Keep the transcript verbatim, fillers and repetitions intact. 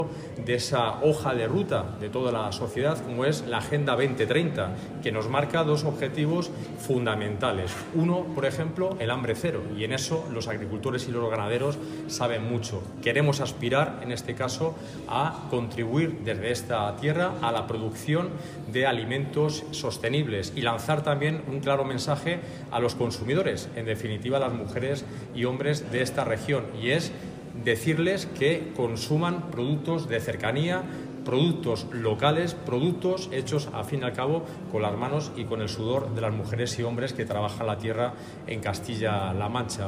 de esa hoja de ruta de toda la sociedad, como es la Agenda veinte treinta, que nos marca dos objetivos fundamentales. Uno, por ejemplo, el hambre cero, y en eso los agricultores y los ganaderos saben mucho. Queremos aspirar, en este caso, a contribuir desde esta tierra a la producción de alimentos sostenibles y lanzar también un claro mensaje a los consumidores, en definitiva a las mujeres y hombres de esta región, y es decirles que consuman productos de cercanía, productos locales, productos hechos, a fin y al cabo, con las manos y con el sudor de las mujeres y hombres que trabajan la tierra en Castilla-La Mancha.